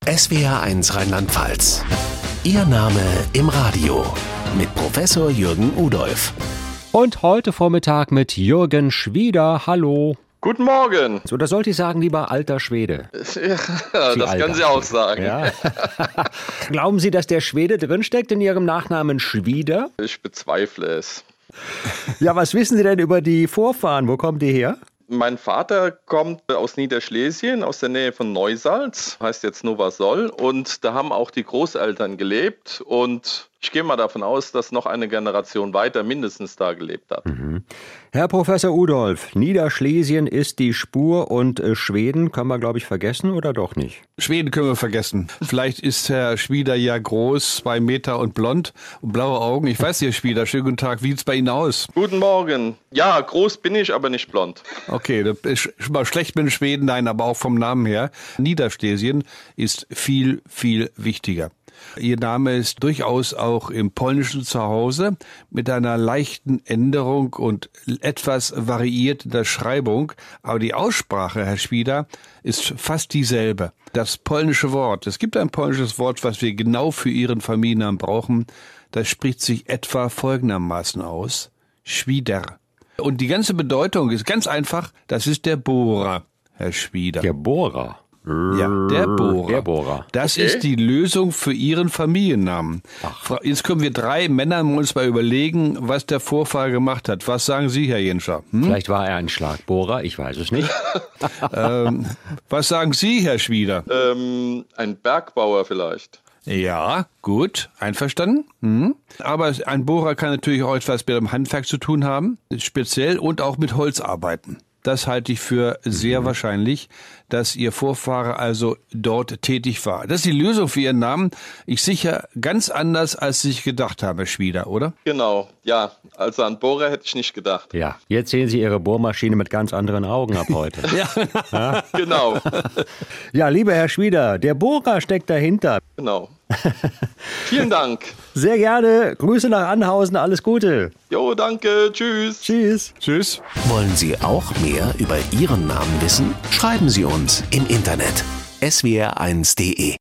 SWR1 Rheinland-Pfalz. Ihr Name im Radio mit Professor Jürgen Udolph. Und heute Vormittag mit Jürgen Schwieder. Hallo. Guten Morgen. So, das sollte ich sagen, lieber alter Schwede. Ja, das können Sie auch sagen. Ja. Glauben Sie, dass der Schwede drinsteckt in Ihrem Nachnamen Schwieder? Ich bezweifle es. Ja, was wissen Sie denn über die Vorfahren? Wo kommen die her? Mein Vater kommt aus Niederschlesien, aus der Nähe von Neusalz, heißt jetzt Novasoll. Und da haben auch die Großeltern gelebt. Und ich gehe mal davon aus, dass noch eine Generation weiter mindestens da gelebt hat. Mhm. Herr Professor Udolph, Niederschlesien ist die Spur und Schweden können wir, glaube ich, vergessen oder doch nicht? Schweden können wir vergessen. Vielleicht ist Herr Schwieder ja groß, 2 Meter und blond und blaue Augen. Ich weiß nicht, Herr Schwieder, schönen guten Tag. Wie sieht's bei Ihnen aus? Guten Morgen. Ja, groß bin ich, aber nicht blond. Okay, das ist schon mal schlecht mit den Schweden, nein, aber auch vom Namen her. Niederschlesien ist viel, viel wichtiger. Ihr Name ist durchaus auch im Polnischen zu Hause mit einer leichten Änderung und etwas variierter Schreibung. Aber die Aussprache, Herr Schwieder, ist fast dieselbe. Das polnische Wort, es gibt ein polnisches Wort, was wir genau für Ihren Familiennamen brauchen. Das spricht sich etwa folgendermaßen aus. Schwieder. Und die ganze Bedeutung ist ganz einfach, das ist der Bohrer, Herr Schwieder. Der Bohrer? Ja, der Bohrer. Der Bohrer. Das ist die Lösung für Ihren Familiennamen. Ach. Jetzt können wir 3 Männer uns mal überlegen, was der Vorfahr gemacht hat. Was sagen Sie, Herr Jenscher? Vielleicht war er ein Schlagbohrer, ich weiß es nicht. Was sagen Sie, Herr Schwieder? Ein Bergbauer vielleicht. Ja, gut, einverstanden. Aber ein Bohrer kann natürlich auch etwas mit dem Handwerk zu tun haben, speziell und auch mit Holz arbeiten. Das halte ich für sehr wahrscheinlich, dass Ihr Vorfahre also dort tätig war. Das ist die Lösung für Ihren Namen. Ich sicher ganz anders, als Sie sich gedacht haben, Herr Schwieder, oder? Genau, ja. Also an Bohrer hätte ich nicht gedacht. Ja, jetzt sehen Sie Ihre Bohrmaschine mit ganz anderen Augen ab heute. Ja. Genau, Ja, lieber Herr Schwieder, der Bohrer steckt dahinter. genau. Vielen Dank. Sehr gerne. Grüße nach Anhausen, alles Gute. Jo, danke. Tschüss. Tschüss. Tschüss. Wollen Sie auch mehr über Ihren Namen wissen? Schreiben Sie uns im Internet swr1.de.